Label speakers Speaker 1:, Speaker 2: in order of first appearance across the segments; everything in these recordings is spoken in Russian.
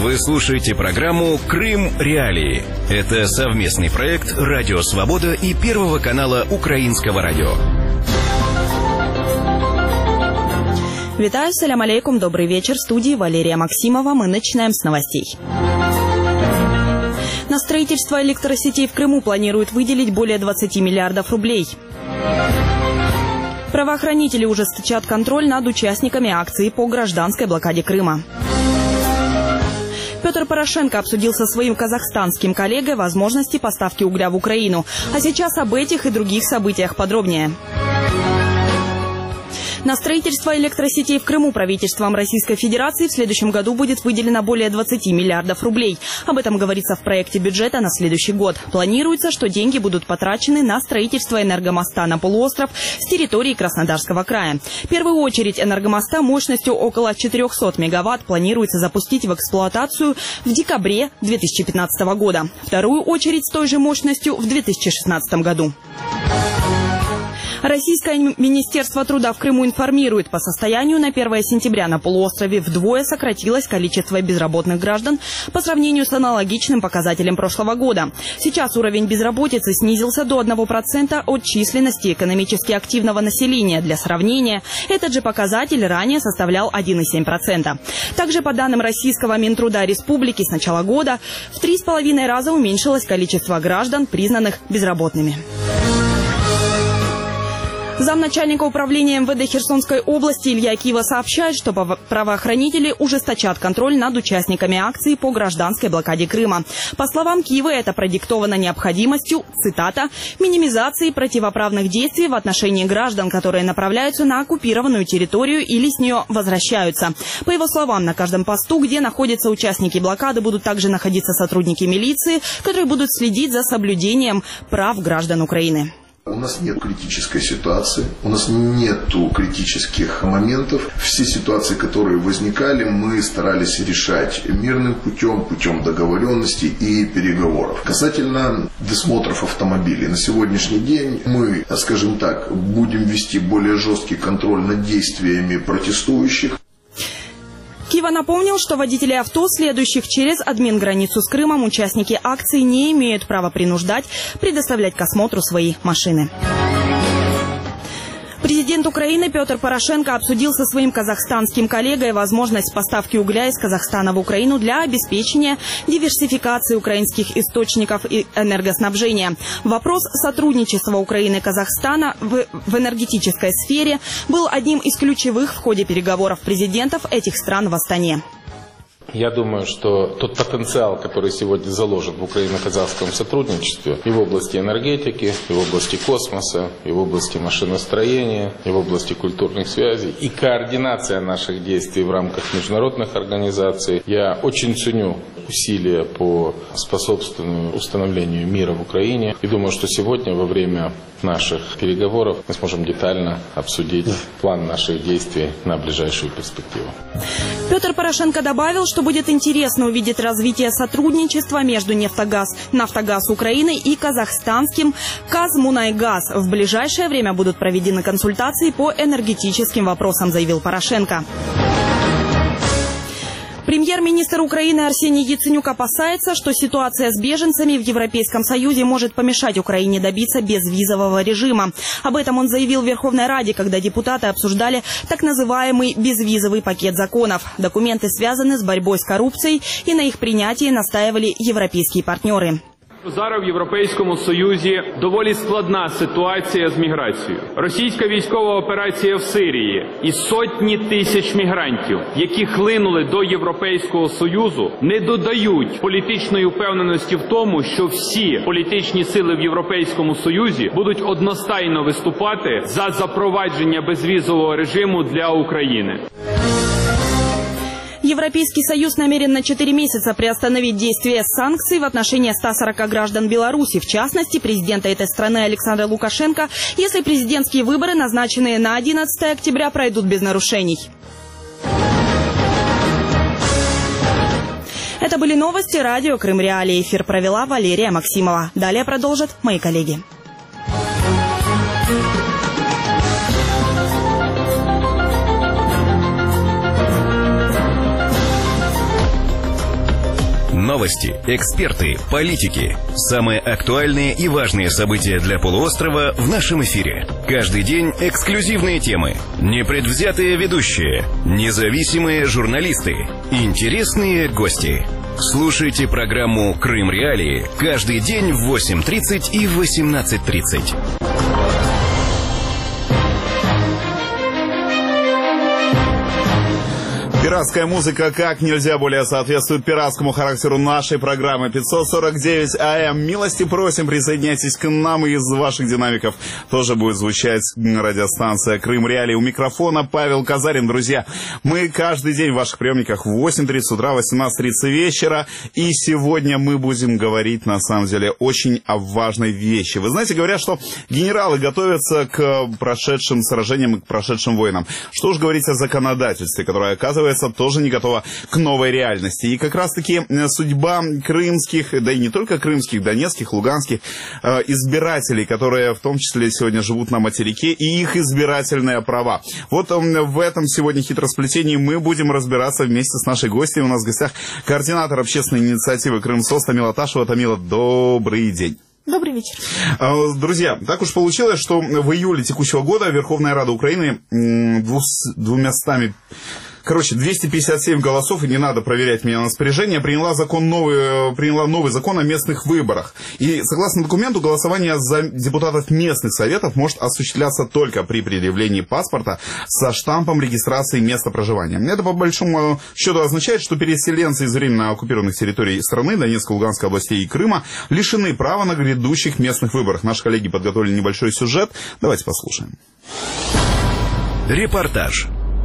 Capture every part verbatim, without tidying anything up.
Speaker 1: Вы слушаете программу «Крым. Реалии». Это совместный проект «Радио Свобода» и Первого канала Украинского радио.
Speaker 2: Витаю, салям алейкум, добрый вечер. В студии Валерия Максимова. Мы начинаем с новостей. На строительство электросетей в Крыму планируют выделить более двадцати миллиардов рублей. Правоохранители ужесточат контроль над участниками акции по гражданской блокаде Крыма. Петр Порошенко обсудил со своим казахстанским коллегой возможности поставки угля в Украину. А сейчас об этих и других событиях подробнее. На строительство электросетей в Крыму правительством Российской Федерации в следующем году будет выделено более двадцати миллиардов рублей. Об этом говорится в проекте бюджета на следующий год. Планируется, что деньги будут потрачены на строительство энергомоста на полуостров с территории Краснодарского края. В первую очередь энергомоста мощностью около четырёхсот мегаватт планируется запустить в эксплуатацию в декабре две тысячи пятнадцатого года. Вторую очередь с той же мощностью в две тысячи шестнадцатом году. Российское министерство труда в Крыму информирует, по состоянию на первое сентября на полуострове вдвое сократилось количество безработных граждан по сравнению с аналогичным показателем прошлого года. Сейчас уровень безработицы снизился до одного процента от численности экономически активного населения. Для сравнения, этот же показатель ранее составлял один и семь десятых процента. Также, по данным Российского Минтруда Республики, с начала года в три с половиной раза уменьшилось количество граждан, признанных безработными. Замначальника управления эм вэ дэ Херсонской области Илья Кива сообщает, что правоохранители ужесточат контроль над участниками акции по гражданской блокаде Крыма. По словам Кивы, это продиктовано необходимостью, цитата, «минимизации противоправных действий в отношении граждан, которые направляются на оккупированную территорию или с нее возвращаются». По его словам, на каждом посту, где находятся участники блокады, будут также находиться сотрудники милиции, которые будут следить за соблюдением прав граждан Украины.
Speaker 3: У нас нет критической ситуации, у нас нет критических моментов. Все ситуации, которые возникали, мы старались решать мирным путем, путем договоренности и переговоров. Касательно досмотров автомобилей, на сегодняшний день мы, скажем так, будем вести более жесткий контроль над действиями протестующих.
Speaker 2: Кива напомнил, что водители авто, следующих через админграницу с Крымом, участники акции не имеют права принуждать предоставлять к осмотру свои машины. Президент Украины Петр Порошенко обсудил со своим казахстанским коллегой возможность поставки угля из Казахстана в Украину для обеспечения диверсификации украинских источников и энергоснабжения. Вопрос сотрудничества Украины и Казахстана в, в энергетической сфере был одним из ключевых в ходе переговоров президентов этих стран в Астане.
Speaker 4: Я думаю, что тот потенциал, который сегодня заложен в украино-казахском сотрудничестве и в области энергетики, и в области космоса, и в области машиностроения, и в области культурных связей, и координация наших действий в рамках международных организаций, я очень ценю усилия по способствованию установлению мира в Украине. И думаю, что сегодня во время наших переговоров мы сможем детально обсудить план наших действий на ближайшую перспективу.
Speaker 2: Петр Порошенко добавил, что будет интересно увидеть развитие сотрудничества между «Нефтогаз», «Нафтогаз Украины» и казахстанским «Казмунайгаз». В ближайшее время будут проведены консультации по энергетическим вопросам, заявил Порошенко. Премьер-министр Украины Арсений Яценюк опасается, что ситуация с беженцами в Европейском Союзе может помешать Украине добиться безвизового режима. Об этом он заявил в Верховной Раде, когда депутаты обсуждали так называемый безвизовый пакет законов. Документы связаны с борьбой с коррупцией, и на их принятии настаивали европейские партнеры.
Speaker 5: Зараз в Європейському Союзі доволі складна ситуація з міграцією. Російська військова операція в Сирії і сотні тисяч мігрантів, які хлинули до Європейського Союзу, не додають політичної впевненості в тому, що всі політичні сили в Європейському Союзі будуть одностайно виступати за запровадження безвізового режиму для України.
Speaker 2: Европейский Союз намерен на четыре месяца приостановить действие санкций в отношении ста сорока граждан Беларуси, в частности, президента этой страны Александра Лукашенко, если президентские выборы, назначенные на одиннадцатое октября, пройдут без нарушений. Это были новости радио «Крым. Реалии». Эфир провела Валерия Максимова. Далее продолжат мои коллеги.
Speaker 1: Новости, эксперты, политики. Самые актуальные и важные события для полуострова в нашем эфире. Каждый день эксклюзивные темы, непредвзятые ведущие, независимые журналисты, интересные гости. Слушайте программу «Крым Реалии» каждый день в восемь тридцать и восемнадцать тридцать.
Speaker 6: Пиратская музыка как нельзя более соответствует пиратскому характеру нашей программы. пятьсот сорок девять эй эм. Милости просим, присоединяйтесь к нам, и из ваших динамиков тоже будет звучать радиостанция «Крым Реалии». У микрофона Павел Казарин. Друзья, мы каждый день в ваших приемниках в восемь тридцать утра, восемнадцать тридцать вечера. И сегодня мы будем говорить, на самом деле, очень о важной вещи. Вы знаете, говорят, что генералы готовятся к прошедшим сражениям и к прошедшим войнам. Что уж говорить о законодательстве, которое, оказывается, тоже не готова к новой реальности. И как раз-таки судьба крымских, да и не только крымских, донецких, луганских э, избирателей, которые в том числе сегодня живут на материке, и их избирательные права. Вот э, в этом сегодня хитросплетении мы будем разбираться вместе с нашей гостьей. У нас в гостях координатор общественной инициативы «Крым-СОС» Тамила Ташева. Тамила, добрый день.
Speaker 7: Добрый вечер.
Speaker 6: Друзья, так уж получилось, что в июле текущего года Верховная Рада Украины двумястами... Короче, двести пятьдесят семь голосов, и не надо проверять меня на споряжение, приняла, закон новый, приняла новый закон о местных выборах. И согласно документу, голосование за депутатов местных советов может осуществляться только при предъявлении паспорта со штампом регистрации места проживания. Это по большому счету означает, что переселенцы из временно оккупированных территорий страны, Донецкой, Луганской областей и Крыма, лишены права на грядущих местных выборах. Наши коллеги подготовили небольшой сюжет. Давайте послушаем.
Speaker 1: Репортаж.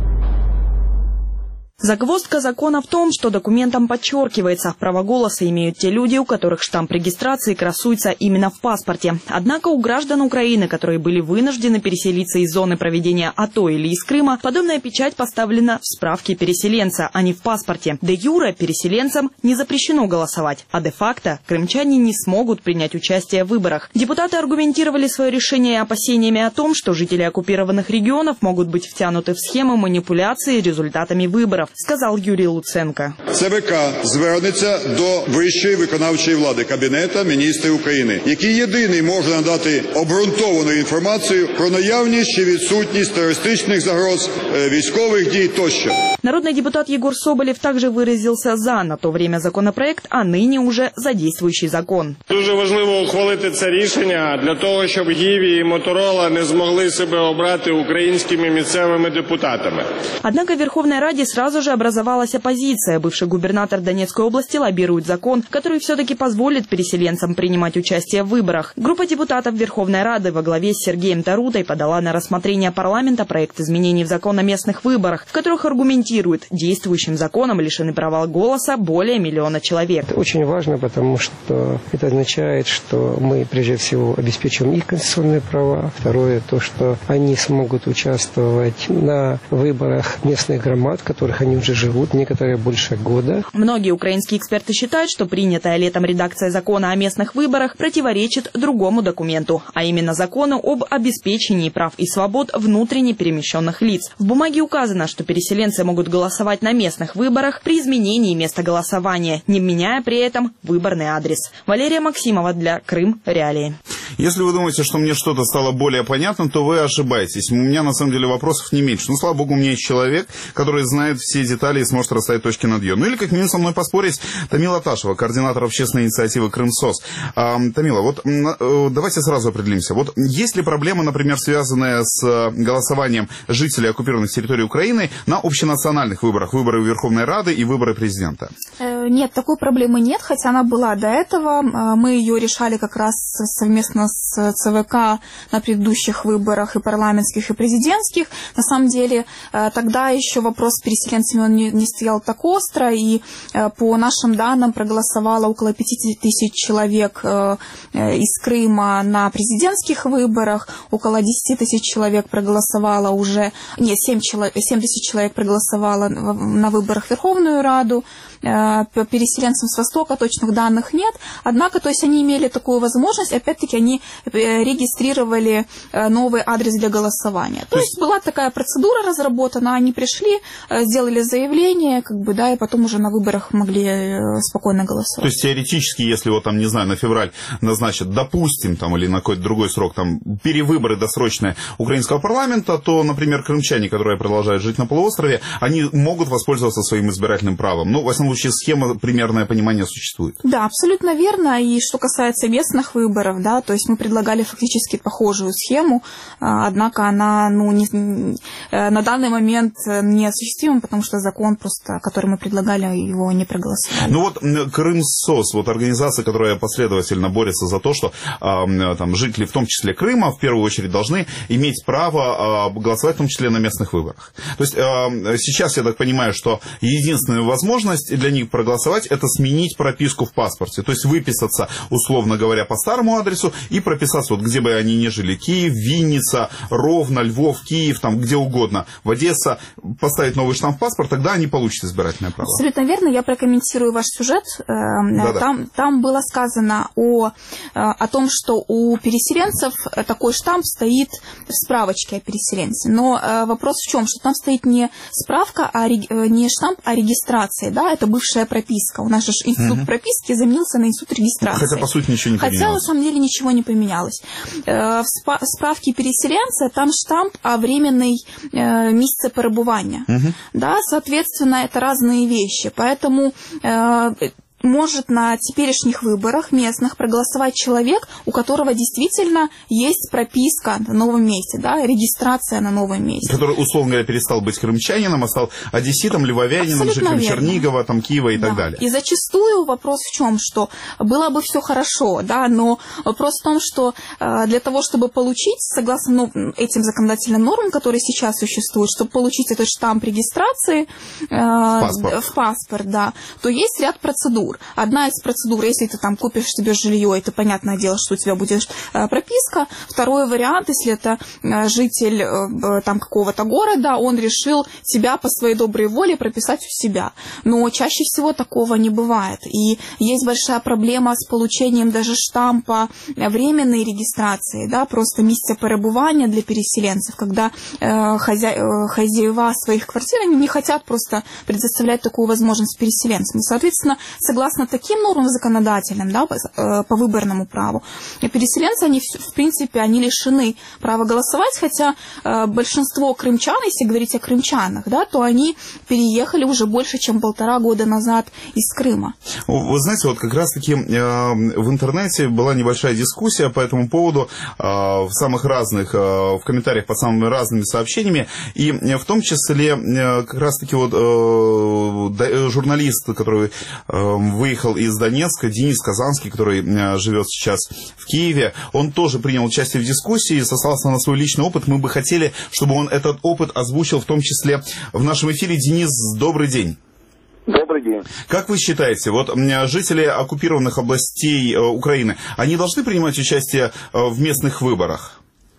Speaker 2: Загвоздка закона в том, что документом подчеркивается, право голоса имеют те люди, у которых штамп регистрации красуется именно в паспорте. Однако у граждан Украины, которые были вынуждены переселиться из зоны проведения АТО или из Крыма, подобная печать поставлена в справке переселенца, а не в паспорте. Де юре переселенцам не запрещено голосовать, а де-факто крымчане не смогут принять участие в выборах. Депутаты аргументировали свое решение опасениями о том, что жители оккупированных регионов могут быть втянуты в схему манипуляции результатами выборов, сказал Юрий Луценко.
Speaker 8: ЦВК звернеться до вищої виконавчої влади Кабінету міністрів України, який єдиний може надати обґрунтовану інформацію про наявність чи відсутність терористичних загроз, військових дій тощо.
Speaker 2: Народный депутат Егор Соболев также выразился за на то время законопроект, а ныне уже за действующий закон.
Speaker 9: Дуже важливо ухвалити це рішення для того, щоб Гіві і Моторола не змогли себе обрати українськими місцевими депутатами.
Speaker 2: Однако в Верховной Раде сразу же образовалась оппозиция. Бывший губернатор Донецкой области лоббирует закон, который все-таки позволит переселенцам принимать участие в выборах. Группа депутатов Верховной Рады во главе с Сергеем Тарутой подала на рассмотрение парламента проект изменений в закон о местных выборах, в которых аргументирует, действующим законом лишены права голоса более миллиона человек.
Speaker 10: Это очень важно, потому что это означает, что мы прежде всего обеспечим их конституционные права. Второе, то, что они смогут участвовать на выборах местных громад, в которых они уже живут, некоторые больше года.
Speaker 2: Многие украинские эксперты считают, что принятая летом редакция закона о местных выборах противоречит другому документу, а именно закону об обеспечении прав и свобод внутренне перемещенных лиц. В бумаге указано, что переселенцы могут голосовать на местных выборах при изменении места голосования, не меняя при этом выборный адрес. Валерия Максимова для Крым Реалии.
Speaker 6: Если вы думаете, что мне что-то стало более понятным, то вы ошибаетесь. У меня, на самом деле, вопросов не меньше. Но, слава богу, у меня есть человек, который знает все детали и сможет расставить точки над «ё». Ну или как минимум со мной поспорить Тамила Ташева, координатор общественной инициативы «Крым-СОС». А, Тамила, вот давайте сразу определимся. Вот есть ли проблемы, например, связанные с голосованием жителей оккупированных территорий Украины на общенациональных выборах, выборы Верховной Рады и выборы президента?
Speaker 7: Нет, такой проблемы нет, хотя она была до этого. Мы ее решали как раз совместно с ЦВК на предыдущих выборах и парламентских, и президентских. На самом деле тогда еще вопрос с переселенцами он не, не стоял так остро, и по нашим данным проголосовало около пятьдесят тысяч человек из Крыма на президентских выборах, около десять тысяч человек проголосовало уже, нет, семь тысяч человек проголосовало на выборах в Верховную Раду, переселенцам с Востока точных данных нет, однако, то есть они имели такую возможность, опять-таки они регистрировали новый адрес для голосования. То, то есть была такая процедура разработана, они пришли, сделали заявление, как бы, да, и потом уже на выборах могли спокойно голосовать.
Speaker 6: То есть теоретически, если вот там, не знаю, на февраль назначат, допустим, там, или на какой-то другой срок, там, перевыборы досрочные украинского парламента, то, например, крымчане, которые продолжают жить на полуострове, они могут воспользоваться своим избирательным правом. Ну, в основном случае, схема, примерное понимание существует.
Speaker 7: Да, абсолютно верно. И что касается местных выборов, да, то есть мы предлагали фактически похожую схему, однако она, ну, не, на данный момент неосуществима, потому что закон просто, который мы предлагали, его не проголосовали.
Speaker 6: Ну вот Крымсос, вот организация, которая последовательно борется за то, что э, там жители, в том числе Крыма, в первую очередь должны иметь право э, голосовать, в том числе на местных выборах. То есть э, сейчас я так понимаю, что единственная возможность для них проголосовать — это сменить прописку в паспорте, то есть выписаться, условно говоря, по старому адресу и прописаться, вот где бы они ни жили, Киев, Винница, Ровно, Львов, Киев, там где угодно, в Одесса, поставить новый штамп в паспорт, тогда они получат избирательное право.
Speaker 7: Абсолютно верно, я прокомментирую ваш сюжет. Да-да. Там, там было сказано о, о том, что у переселенцев такой штамп стоит в справочке о переселенце. Но вопрос в чем? Что там стоит не справка, а не штамп, а регистрация. Да? Это бывшая прописка. У нас же институт угу. прописки заменился на институт регистрации.
Speaker 6: Хотя, по сути, ничего не поменялось.
Speaker 7: Хотя, на самом деле, ничего не поменялось. В справке переселенца там штамп о временной месте перебывания. Угу. Да? Соответственно, это разные вещи. Поэтому может на теперешних выборах местных проголосовать человек, у которого действительно есть прописка на новом месте, да, регистрация на новом месте.
Speaker 6: Который, условно говоря, перестал быть крымчанином, а стал одесситом, львовянином, жителем Чернигова, там, Киева и да. так далее.
Speaker 7: И зачастую вопрос в чем, что было бы все хорошо, да, но вопрос в том, что для того, чтобы получить, согласно этим законодательным нормам, которые сейчас существуют, чтобы получить этот штамп регистрации
Speaker 6: паспорт.
Speaker 7: в паспорт, да, то есть ряд процедур. Одна из процедур, если ты там купишь себе жилье, это понятное дело, что у тебя будет э, прописка. Второй вариант, если это э, житель э, там какого-то города, он решил тебя по своей доброй воле прописать у себя. Но чаще всего такого не бывает. И есть большая проблема с получением даже штампа временной регистрации, да, просто место перебывания для переселенцев, когда э, хозя... э, хозяева своих квартир, они не хотят просто предоставлять такую возможность переселенцам. И, соответственно, согласно таким нормам законодательным, да, по, по выборному праву, переселенцы, они, в принципе, они лишены права голосовать, хотя э, большинство крымчан, если говорить о крымчанах, да, то они переехали уже больше, чем полтора года назад из Крыма.
Speaker 6: Вы знаете, вот как раз-таки э, в интернете была небольшая дискуссия по этому поводу э, в самых разных, э, в комментариях под самыми разными сообщениями, и э, в том числе э, как раз-таки вот э, журналист, который э, выехал из Донецка, Денис Казанский, который э, живет сейчас в Киеве, он тоже принял участие в дискуссии, сослался на свой личный опыт. Мы бы хотели, чтобы он этот опыт озвучил, в том числе в нашем эфире. Денис, добрый день.
Speaker 11: Добрый день.
Speaker 6: Как вы считаете, вот жители оккупированных областей э, Украины, они должны принимать участие э, в местных выборах?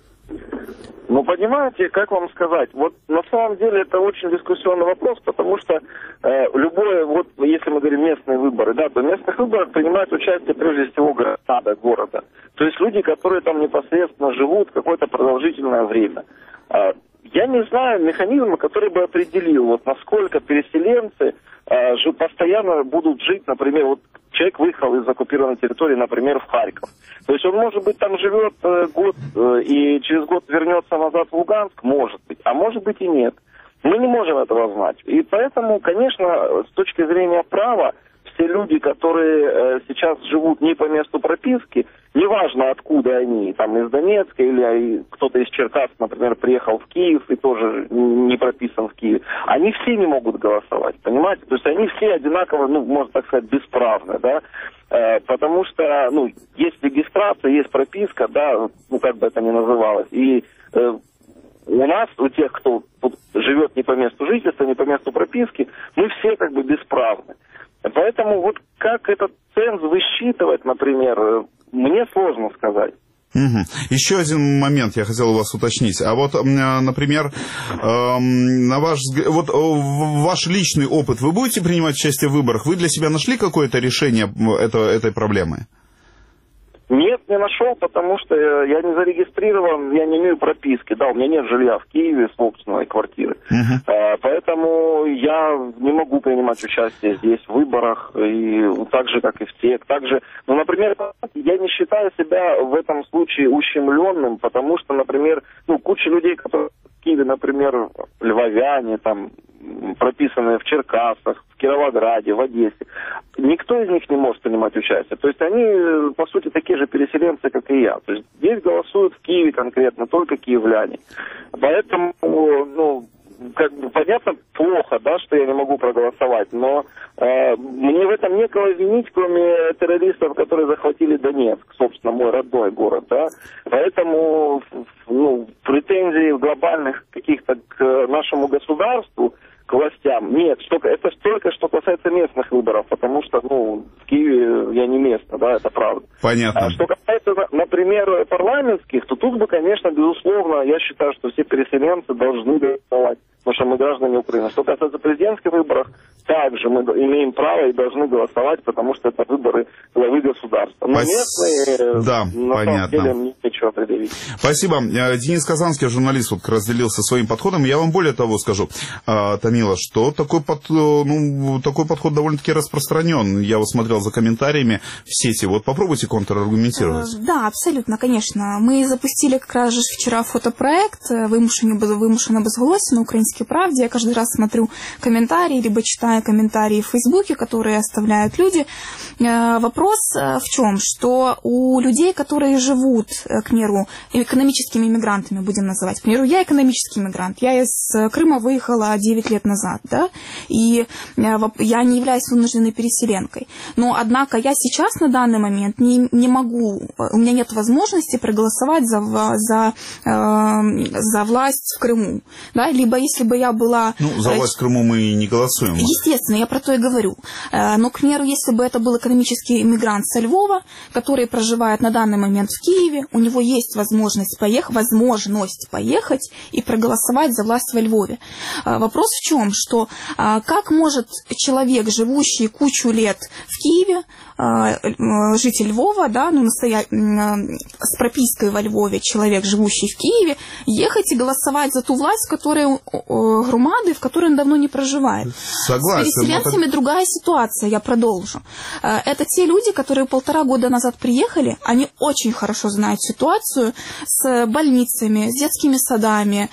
Speaker 11: Ну, понимаете, как вам сказать, вот на самом деле это очень дискуссионный вопрос, потому что э, любое, вот если мы говорим местные выборы, да, то в местных выборах принимают участие прежде всего города, города. То есть люди, которые там непосредственно живут какое-то продолжительное время. Э, я не знаю механизма, который бы определил, вот насколько переселенцы э, же постоянно будут жить, например, вот человек выехал из оккупированной территории, например, в Харьков. То есть он, может быть, там живет э, год э, и через год вернется назад в Луганск, может быть, а может быть и нет. Мы не можем этого знать. И поэтому, конечно, с точки зрения права, все люди, которые э, сейчас живут не по месту прописки, неважно откуда они, там из Донецка или кто-то из Черкас, например, приехал в Киев и тоже не прописан в Киеве, они все не могут голосовать, понимаете? То есть они все одинаково, ну, можно так сказать, бесправны, да, э, потому что, ну, есть регистрация, есть прописка, да, ну, как бы это ни называлось, и э, у нас, у тех, кто живет не по месту жительства, не по месту прописки, мы все как бы бесправны. Поэтому вот как этот ценз высчитывать, например, мне сложно сказать.
Speaker 6: Угу. Еще один момент я хотел у вас уточнить. А вот, например, на ваш, вот ваш личный опыт, вы будете принимать участие в выборах? Вы для себя нашли какое-то решение этой проблемы?
Speaker 11: Нет, не нашел, потому что я не зарегистрирован, я не имею прописки, да, у меня нет жилья в Киеве, собственной квартиры. Uh-huh. А, поэтому я не могу принимать участие здесь в выборах, и так же, как и в тех. Также, ну, например, я не считаю себя в этом случае ущемленным, потому что, например, ну, куча людей, которые в Киеве, например, львовяне, там, прописанные в Черкасах, в Кировограде, в Одессе, никто из них не может принимать участие. То есть они, по сути, такие же переселенцы, как и я. То есть здесь голосуют в Киеве конкретно только киевляне. Поэтому, ну, как бы понятно, плохо, да, что я не могу проголосовать, но э, мне в этом некого винить, кроме террористов, которые захватили Донецк, собственно, мой родной город, да. Поэтому, ну, претензий глобальных каких-то к нашему государству, к властям нет. Что, это только что касается местных выборов, потому что, ну, в Киеве я не местный, да, это правда.
Speaker 6: Понятно.
Speaker 11: А что касается, например, парламентских, то тут бы, конечно, безусловно, я считаю, что все переселенцы должны голосовать, потому что мы граждане Украины. Что касается президентских выборов, также мы имеем право и должны голосовать, потому что это выборы главы государства. Но
Speaker 6: Пос...
Speaker 11: местные,
Speaker 6: да,
Speaker 11: на
Speaker 6: понятно.
Speaker 11: самом деле, мне нечего предъявить.
Speaker 6: Спасибо. Денис Казанский, журналист, вот разделился своим подходом. Я вам более того скажу, Тамила, что такой, под, ну, такой подход довольно-таки распространен. Я вот смотрел за комментариями в сети. Вот попробуйте контраргументировать.
Speaker 7: Да, абсолютно, конечно. Мы запустили как раз же вчера фотопроект «Вимушено безголосие» на «Украинской правде». Я каждый раз смотрю комментарии, либо читаю комментарии в Фейсбуке, которые оставляют люди. Вопрос в чем? Что у людей, которые живут, к примеру, экономическими мигрантами, будем называть. К примеру, я экономический мигрант. Я из Крыма выехала девять лет назад, да, и я не являюсь вынужденной переселенкой. Но, однако, я сейчас на данный момент не, не могу, у меня нет возможности проголосовать за, за, э, за власть в Крыму. Да? Либо если бы я была...
Speaker 6: Ну, за власть в Крыму мы не голосуем.
Speaker 7: Естественно, я про то и говорю. Но, к примеру, если бы это был экономический иммигрант со Львова, который проживает на данный момент в Киеве, у него есть возможность поехать, возможность поехать и проголосовать за власть во Львове. Вопрос в чем? Что как может человек, живущий кучу лет в Киеве, житель Львова, да, ну, настоя... с пропиской во Львове человек, живущий в Киеве, ехать и голосовать за ту власть, в которой громады, в которой он давно не проживает.
Speaker 6: Согласен.
Speaker 7: С переселенцами так... другая ситуация, я продолжу. Это те люди, которые полтора года назад приехали, они очень хорошо знают ситуацию с больницами, с детскими садами,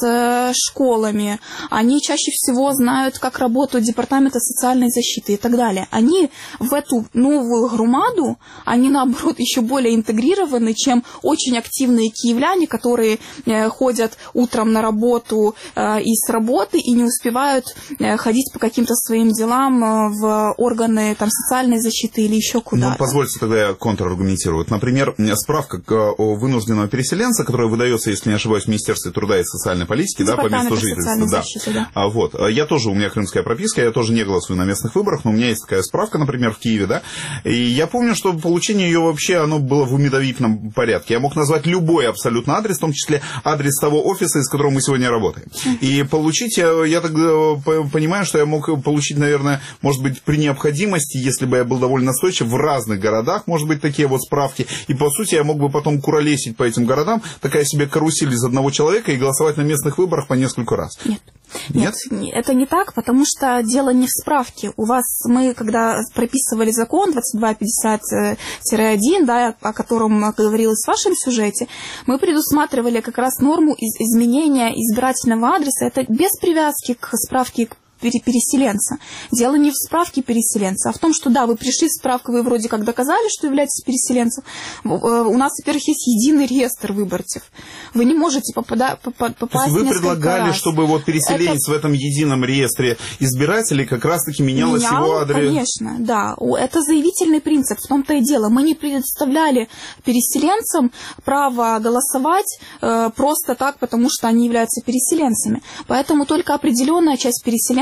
Speaker 7: с школами. Они чаще всего знают, как работают департаменты социальной защиты и так далее. Они в эту новую громаду, они, наоборот, еще более интегрированы, чем очень активные киевляне, которые ходят утром на работу и с работы и не успевают ходить по каким-то своим делам в органы там, социальной защиты или еще куда-то.
Speaker 6: Ну, позвольте тогда я контраргументирую. Вот, например, справка о вынужденного переселенца, которая выдается, если не ошибаюсь, в Министерстве труда и социальной политики, да, по месту жительства. Да.
Speaker 7: Защиты, да.
Speaker 6: А, вот. Я тоже, у меня крымская прописка, я тоже не голосую на местных выборах, но у меня есть такая справка, например, в Киеве, да, и я помню, что получение ее вообще, оно было в умедовительном порядке. Я мог назвать любой абсолютно адрес, в том числе адрес того офиса, из которого мы сегодня работаем. И получить, я, я так понимаю, что я мог получить, наверное, может быть, при необходимости, если бы я был довольно настойчив, в разных городах, может быть, такие вот справки. И, по сути, я мог бы потом куролесить по этим городам, такая себе карусель из одного человека и голосовать на местных выборах по несколько раз.
Speaker 7: Нет. Нет? Нет, это не так, потому что дело не в справке. У вас, мы, когда прописывали закон двадцать два пятьдесят один, да, о котором говорилось в вашем сюжете, мы предусматривали как раз норму из изменения избирательного адреса. Это без привязки к справке переселенца. Дело не в справке переселенца, а в том, что да, вы пришли в справку, вы вроде как доказали, что являетесь переселенцем. У нас, во-первых, есть единый реестр выборцев. Вы не можете попада, попасть несколько раз.
Speaker 6: Вы предлагали, чтобы вот переселенец это... в этом едином реестре избирателей как раз-таки менялось
Speaker 7: Менял,
Speaker 6: его адрес?
Speaker 7: Конечно, да. Это заявительный принцип, в том-то и дело. Мы не предоставляли переселенцам право голосовать э, просто так, потому что они являются переселенцами. Поэтому только определенная часть переселенцев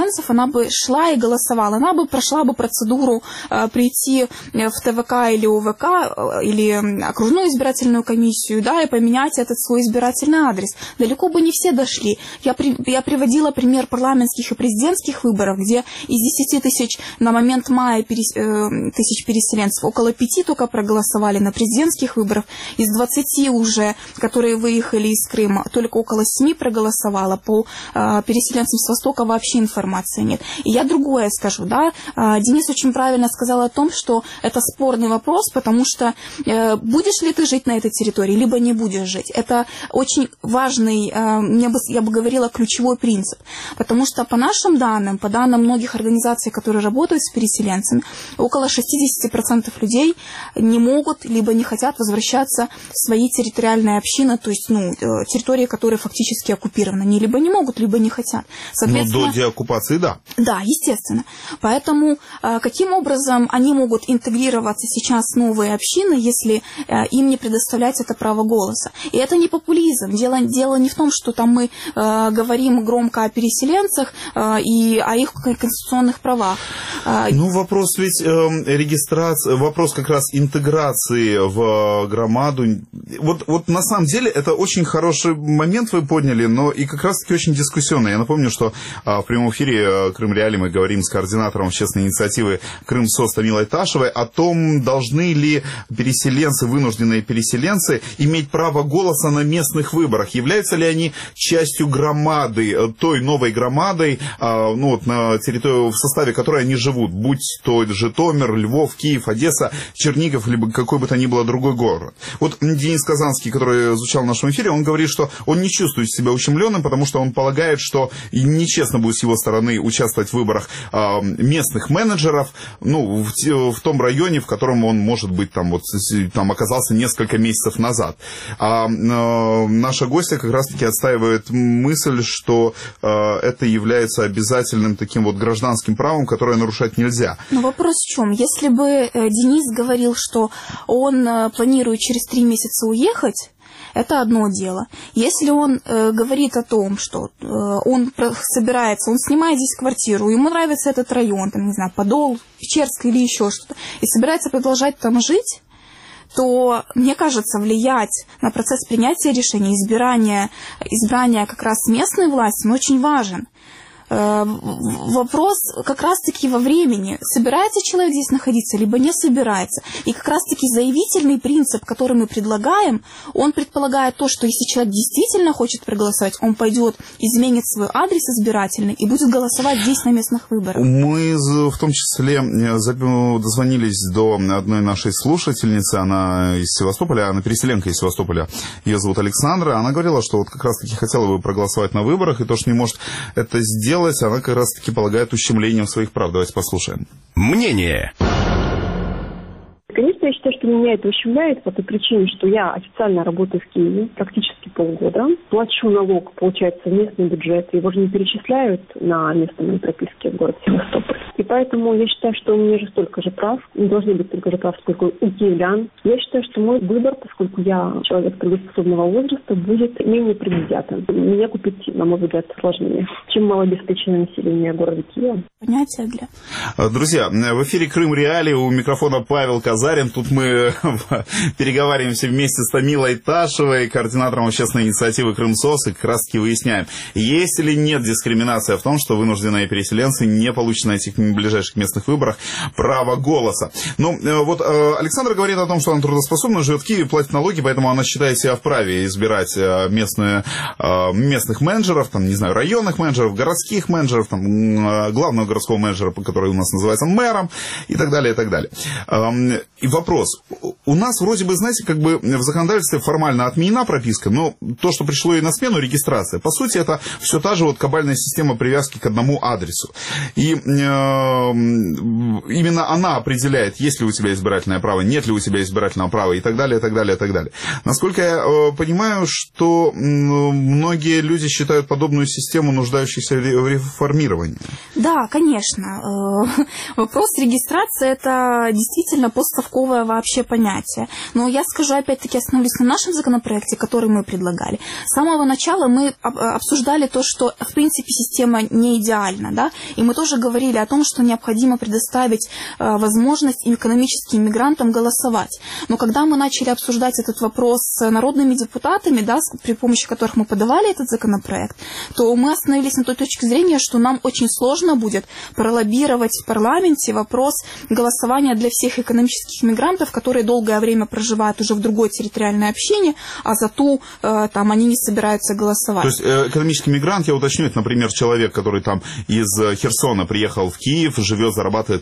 Speaker 7: переселенцев, она бы шла и голосовала. Она бы прошла бы процедуру э, прийти в ТВК или ОВК, э, или окружную избирательную комиссию, да, и поменять этот свой избирательный адрес. Далеко бы не все дошли. Я, при, я приводила пример парламентских и президентских выборов, где из десяти тысяч на момент мая перес, э, тысяч переселенцев около пяти только проголосовали на президентских выборах. Из двадцати уже, которые выехали из Крыма, только около семи проголосовало. По э, переселенцам с Востока вообще информации нет. И я другое скажу, да. Э, Денис очень правильно сказал о том, что это спорный вопрос, потому что э, будешь ли ты жить на этой территории, либо не будешь жить. Это очень важный, э, я, бы, я бы говорила, ключевой принцип. Потому что по нашим данным, по данным многих организаций, которые работают с переселенцами, около шестьдесят процентов людей не могут, либо не хотят возвращаться в свои территориальные общины, то есть ну, территории, которые фактически оккупированы. Они либо не могут, либо не хотят.
Speaker 6: Но до деоккупации, да.
Speaker 7: Да, естественно. Поэтому каким образом они могут интегрироваться сейчас в новые общины, если им не предоставлять это право голоса? И это не популизм. Дело, дело не в том, что там мы э, говорим громко о переселенцах э, и о их конституционных правах.
Speaker 6: Ну, вопрос ведь э, регистрации, вопрос как раз интеграции в громаду. Вот, вот на самом деле это очень хороший момент вы подняли, но и как раз-таки очень дискуссионный. Я напомню, что э, в прямом эфире Крым Реали мы говорим с координатором общественной инициативы Крым-СОС Тамилой Ташевой о том, должны ли переселенцы, вынужденные переселенцы, иметь право голоса на местных выборах. Являются ли они частью громады, той новой громадой, э, ну, вот, на территории, в составе которой они живут, будь то Житомир, Львов, Киев, Одесса, Чернигов, либо какой бы то ни было другой город. Вот Денис Казанский, который звучал в нашем эфире, он говорит, что он не чувствует себя ущемленным, потому что он полагает, что нечестно будет с его стороны участвовать в выборах э, местных менеджеров, ну, в, в том районе, в котором он, может быть, там, вот, там оказался несколько месяцев назад. А э, наша гостья как раз-таки отстаивает мысль, что э, это является обязательным таким вот гражданским правом, которое нарушать нельзя.
Speaker 7: Но вопрос в чем? Если бы э, Денис говорил, что он э, планирует через три месяца уехать, это одно дело. Если он э, говорит о том, что э, он собирается, он снимает здесь квартиру, ему нравится этот район, там, не знаю, Подол, Печерск или еще что-то, и собирается продолжать там жить, то, мне кажется, влиять на процесс принятия решений, избирания, избрания как раз местной власти, он очень важен. Вопрос как раз-таки во времени. Собирается человек здесь находиться, либо не собирается. И как раз-таки заявительный принцип, который мы предлагаем, он предполагает то, что если человек действительно хочет проголосовать, он пойдет, изменит свой адрес избирательный и будет голосовать здесь на местных выборах.
Speaker 6: Мы в том числе дозвонились до одной нашей слушательницы, она из Севастополя, она переселенка из Севастополя, ее зовут Александра. Она говорила, что вот как раз-таки хотела бы проголосовать на выборах, и то, что не может это сделать, она как раз-таки полагает ущемлением своих прав. Давайте послушаем.
Speaker 1: Мнение.
Speaker 12: Конечно, я считаю, что меня это ущемляет по той причине, что я официально работаю в Киеве практически полгода, плачу налог, получается, в местный бюджет, его же не перечисляют на место моей прописки в город Севастополь. И поэтому я считаю, что у меня же столько же прав, не должны быть столько же прав, сколько у киевлян. Я считаю, что мой выбор, поскольку я человек трудоспособного возраста, будет менее предвзятым. Меня купить, на мой взгляд, сложнее, чем малообеспеченное население города Киева.
Speaker 7: Понятие для...
Speaker 6: Друзья, в эфире Крым Реали, у микрофона Павел Казарин. Тут мы переговариваемся вместе с Тамилой Ташевой, координатором общественной инициативы Крым-СОС, и как раз-таки выясняем, есть или нет дискриминация в том, что вынужденные переселенцы не получат на этих ближайших местных выборах право голоса. Ну, вот Александра говорит о том, что она трудоспособна, живет в Киеве, платит налоги, поэтому она считает себя вправе избирать местные, местных менеджеров, там, не знаю, районных менеджеров, городских менеджеров, там, главного городского менеджера, который у нас называется мэром, и так далее, и так далее. И вопрос. У нас вроде бы, знаете, как бы в законодательстве формально отменена прописка, но то, что пришло ей на смену, регистрация. По сути, это все та же вот кабальная система привязки к одному адресу. И э, именно она определяет, есть ли у тебя избирательное право, нет ли у тебя избирательного права и так далее, и так далее, и так далее. Насколько я э, понимаю, что многие люди считают подобную систему нуждающейся в реформировании.
Speaker 7: Да, конечно. Вопрос регистрации – это действительно постсовковое вообще понятие. Но я скажу, опять-таки, остановлюсь на нашем законопроекте, который мы предлагали. С самого начала мы обсуждали то, что, в принципе, система не идеальна, да, и мы тоже говорили о том, что необходимо предоставить возможность экономическим мигрантам голосовать. Но когда мы начали обсуждать этот вопрос с народными депутатами, да, при помощи которых мы подавали этот законопроект, то мы остановились на той точке зрения, что нам очень сложно будет пролоббировать в парламенте вопрос голосования для всех экономических мигрантов, которые долгое время проживают уже в другой территориальной общине, а за ту э, там они не собираются голосовать.
Speaker 6: То есть э, экономический мигрант, я уточню, это, например, человек, который там из Херсона приехал в Киев, живет, зарабатывает